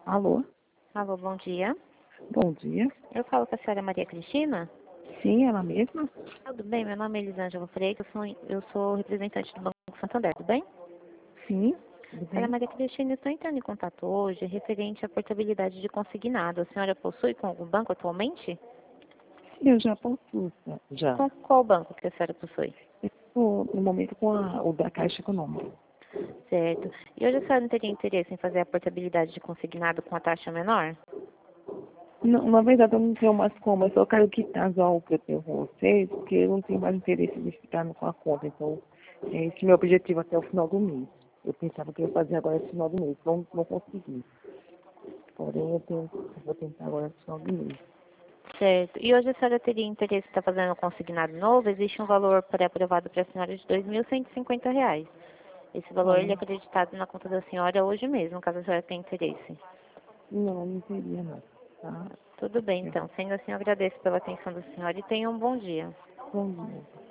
Alô? Alô, bom dia. Bom dia. Eu falo com a senhora Maria Cristina. Sim, ela mesma? Tudo bem? Meu nome é Elisângela Freitas, eu sou representante do Banco Santander, tudo bem? Sim, tudo Senhora bem? Maria Cristina, estou entrando em contato hoje referente à portabilidade de consignado. A senhora possui com algum banco atualmente? Sim, eu já possuo, já. Com qual banco que a senhora possui? Eu estou, no momento, com o da Caixa Econômica. Certo. E hoje a senhora não teria interesse em fazer a portabilidade de consignado com a taxa menor? Não, na verdade, eu não tenho mais como. Eu só quero quitar já o que eu tenho com vocês, porque eu não tenho mais interesse de ficar com a conta. Então, esse é meu objetivo até o final do mês. Eu pensava que eu ia fazer agora no final do mês. Não consegui. Porém, eu vou tentar agora no final do mês. Certo. E hoje a senhora teria interesse em estar fazendo um consignado novo? Existe um valor pré-aprovado para a senhora de R$ 2.150. Esse valor ele é Olha, acreditado na conta da senhora hoje mesmo, caso a senhora tenha interesse. não teria não. Tá? Tudo bem, É, então. Sendo assim, eu agradeço pela atenção da senhora e tenha um bom dia. bom dia.